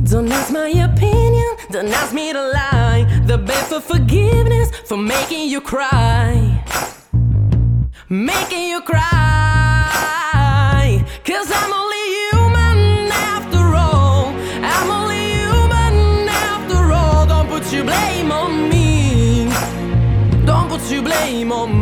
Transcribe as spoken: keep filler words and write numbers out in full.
Don't ask my opinion, don't ask me to lie. The beg for forgiveness for making you cry, making you cry. Cause I'm only human after all, I'm only human after all. Don't put your blame on me, don't put your blame on me.